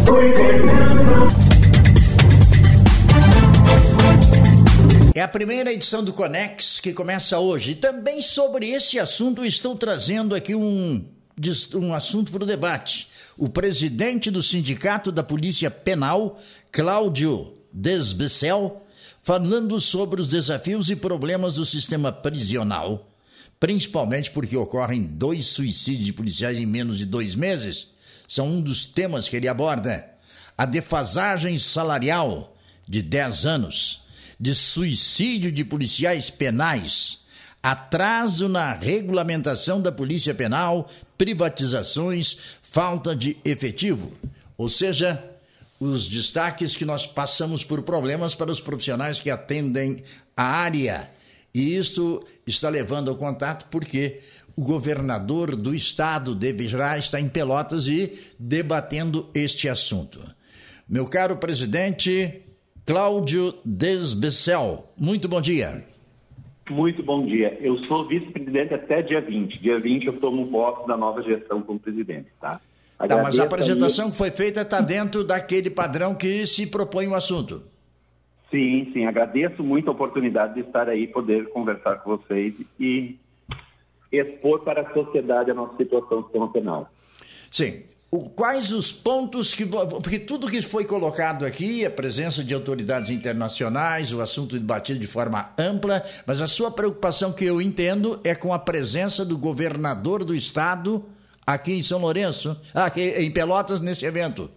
É a primeira edição do Conex que começa hoje. E também sobre esse assunto estou trazendo aqui um assunto para o debate. O presidente do Sindicato da Polícia Penal, Cláudio Desbecel, falando sobre os desafios e problemas do sistema prisional, principalmente porque ocorrem 2 suicídios de policiais em menos de 2 meses. São um dos temas que ele aborda. A defasagem salarial de 10 anos, de suicídio de policiais penais, atraso na regulamentação da polícia penal, privatizações, falta de efetivo. Ou seja, os destaques que nós passamos por problemas para os profissionais que atendem a área. E isso está levando ao contato porque o governador do estado deverá estar em Pelotas e debatendo este assunto. Meu caro presidente Cláudio Desbecel, muito bom dia. Muito bom dia. Eu sou vice-presidente até dia 20. Dia 20 eu tomo posse da nova gestão como presidente, tá? Mas a apresentação que foi feita está dentro daquele padrão que se propõe o assunto. Sim. Agradeço muito a oportunidade de estar aí, poder conversar com vocês e expor para a sociedade a nossa situação do sistema penal. Sim. Quais os pontos que... Porque tudo que foi colocado aqui, a presença de autoridades internacionais, o assunto debatido de forma ampla, mas a sua preocupação, que eu entendo, é com a presença do governador do estado aqui em São Lourenço, aqui em Pelotas, nesse evento.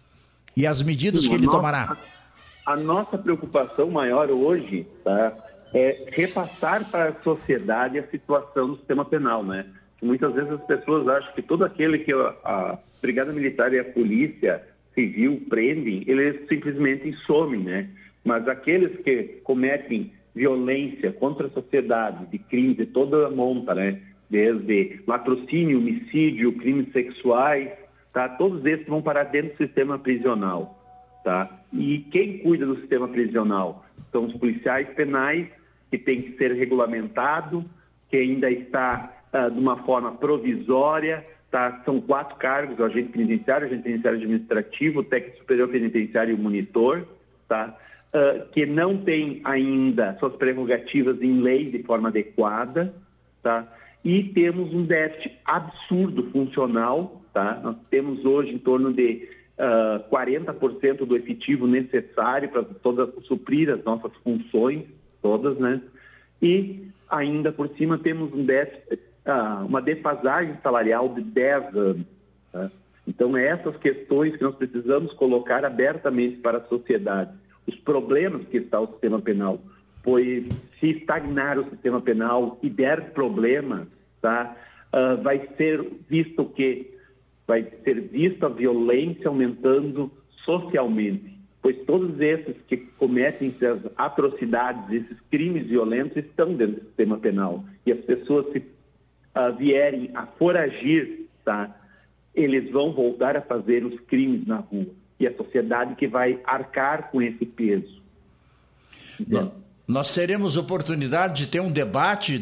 E as medidas que ele tomará. A nossa preocupação maior hoje, tá, é repassar para a sociedade a situação do sistema penal, né? Muitas vezes as pessoas acham que todo aquele que a Brigada Militar e a Polícia Civil prendem, eles simplesmente somem, né? Mas aqueles que cometem violência contra a sociedade, de crimes de toda a monta, né? Desde latrocínio, homicídio, crimes sexuais, tá? Todos esses vão parar dentro do sistema prisional, tá? E quem cuida do sistema prisional são os policiais penais, que tem que ser regulamentado, que ainda está de uma forma provisória, tá? São 4 cargos: o agente penitenciário administrativo, o técnico superior penitenciário e o monitor, tá? Que não tem ainda suas prerrogativas em lei de forma adequada, tá? E temos um déficit absurdo funcional, tá? Nós temos hoje em torno de 40% do efetivo necessário para suprir as nossas funções todas, né? E ainda por cima temos um déficit, uma defasagem salarial de 10 anos. Tá? Então, essas questões que nós precisamos colocar abertamente para a sociedade. Os problemas que está o sistema penal, pois se estagnar o sistema penal e der problemas, tá? Vai ser visto o quê? Vai ser vista a violência aumentando socialmente, pois todos esses que cometem essas atrocidades, esses crimes violentos estão dentro do sistema penal. E as pessoas, se vierem a foragir, tá? Eles vão voltar a fazer os crimes na rua. E a sociedade que vai arcar com esse peso. Então, nós teremos oportunidade de ter um debate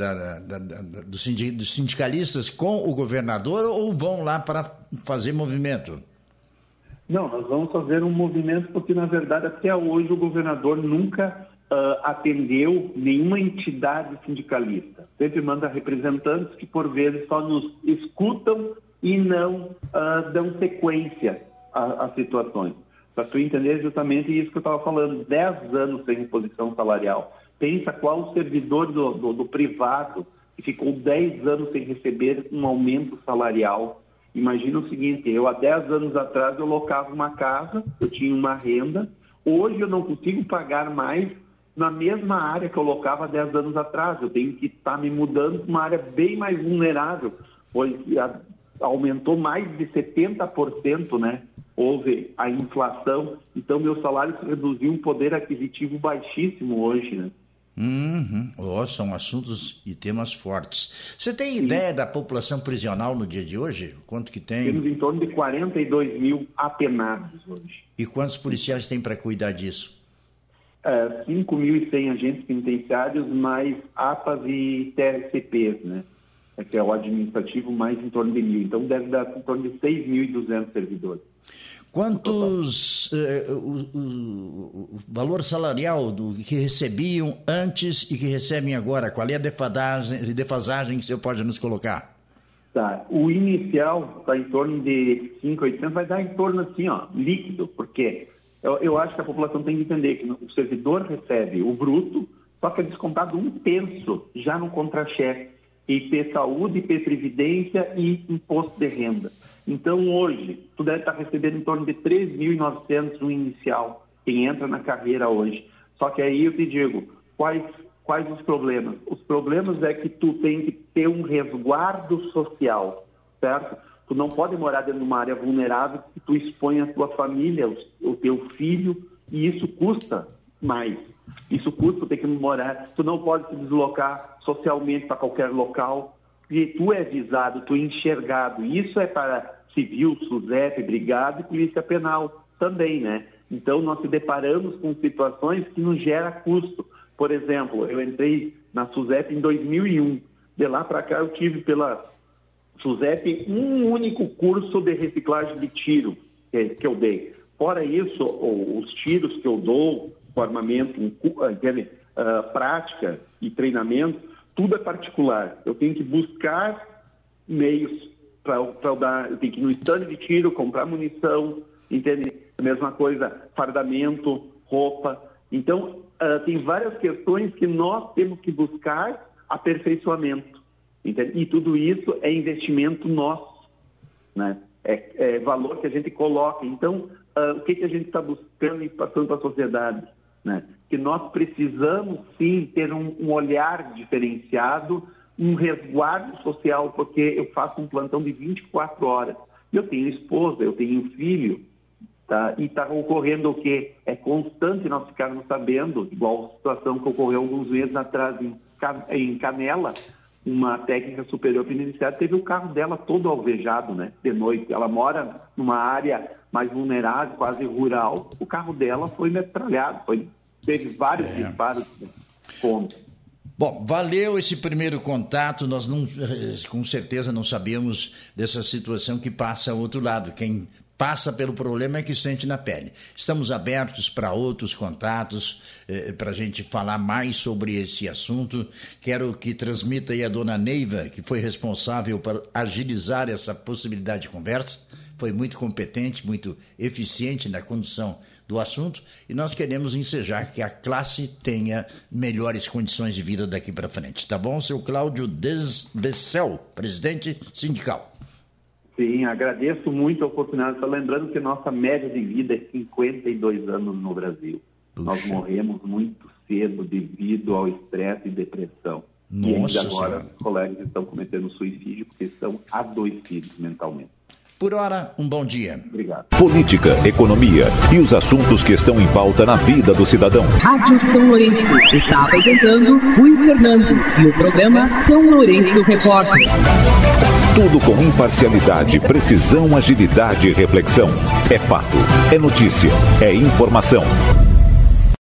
dos sindicalistas com o governador, ou vão lá para fazer movimento? Não, nós vamos fazer um movimento porque, na verdade, até hoje o governador nunca atendeu nenhuma entidade sindicalista. Sempre manda representantes que, por vezes, só nos escutam e não dão sequência às situações. Para tu entender justamente isso que eu estava falando, 10 anos sem reposição salarial. Pensa qual servidor do privado que ficou 10 anos sem receber um aumento salarial. Imagina o seguinte: eu há 10 anos atrás eu locava uma casa, eu tinha uma renda, hoje eu não consigo pagar mais na mesma área que eu locava há 10 anos atrás. Eu tenho que estar me mudando para uma área bem mais vulnerável, pois aumentou mais de 70%, né? Houve a inflação, então meu salário se reduziu, um poder aquisitivo baixíssimo hoje, né? São assuntos e temas fortes. Você tem ideia da população prisional no dia de hoje? Quanto que tem? Temos em torno de 42 mil apenados hoje. E quantos policiais tem para cuidar disso? 5.100 agentes penitenciários, mais APAs e TRCPs, né? que é o administrativo, mais em torno de 1.000. Então, deve dar em torno de 6.200 servidores. Quantos o valor salarial do que recebiam antes e que recebem agora? Qual é a defasagem que o senhor pode nos colocar? Tá. O inicial está em torno de 5.800, vai dar em torno assim, líquido, porque eu acho que a população tem que entender que o servidor recebe o bruto, só que é descontado 1/3 já no contra-cheque, IP Saúde, IP Previdência e Imposto de Renda. Então, hoje, tu deve estar recebendo em torno de 3.900 no inicial, quem entra na carreira hoje. Só que aí eu te digo, quais os problemas? Os problemas é que tu tem que ter um resguardo social, certo? Tu não pode morar dentro de uma área vulnerável que tu expõe a tua família, o teu filho, e isso custa mais. Isso custa ter que morar. Tu não pode se deslocar socialmente para qualquer local, porque tu é visado, tu é enxergado. Isso é para civil, SUSEP, brigada e polícia penal também, né? Então, nós se deparamos com situações que nos geram custo. Por exemplo, eu entrei na SUSEP em 2001. De lá para cá, eu tive pela SUSEP um único curso de reciclagem de tiro que eu dei. Fora isso, os tiros que eu dou, o armamento, prática e treinamento, tudo é particular. Eu tenho que buscar meios para dar, eu tenho que ir no stand de tiro, comprar munição, entende? A mesma coisa, fardamento, roupa. Então, tem várias questões que nós temos que buscar aperfeiçoamento, entende? E tudo isso é investimento nosso, né? É valor que a gente coloca. Então, o que a gente está buscando e passando para a sociedade, né? Que nós precisamos, sim, ter um olhar diferenciado, um resguardo social, porque eu faço um plantão de 24 horas. Eu tenho esposa, eu tenho filho, tá? E está ocorrendo o quê? É constante nós ficarmos sabendo, igual a situação que ocorreu alguns meses atrás em Canela, uma técnica superior penitenciária teve o carro dela todo alvejado, né? De noite. Ela mora numa área mais vulnerável, quase rural. O carro dela foi metralhado, teve vários disparos contra. Bom, valeu esse primeiro contato. Nós não, com certeza não sabíamos dessa situação que passa ao outro lado. Quem passa pelo problema é que sente na pele. Estamos abertos para outros contatos, para a gente falar mais sobre esse assunto. Quero que transmita aí a dona Neiva, que foi responsável por agilizar essa possibilidade de conversa. Foi muito competente, muito eficiente na condução do assunto, e nós queremos ensejar que a classe tenha melhores condições de vida daqui para frente. Tá bom, seu Cláudio Dessel, presidente sindical? Sim, agradeço muito a oportunidade. Só lembrando que nossa média de vida é 52 anos no Brasil. Puxa. Nós morremos muito cedo devido ao estresse e depressão. Nossa, e ainda agora os colegas estão cometendo suicídio porque estão adoecidos mentalmente. Por hora, um bom dia. Obrigado. Política, economia e os assuntos que estão em pauta na vida do cidadão. Rádio São Lourenço está apresentando Rui Fernando e o programa São Lourenço Repórter. Tudo com imparcialidade, precisão, agilidade e reflexão. É fato, é notícia, é informação.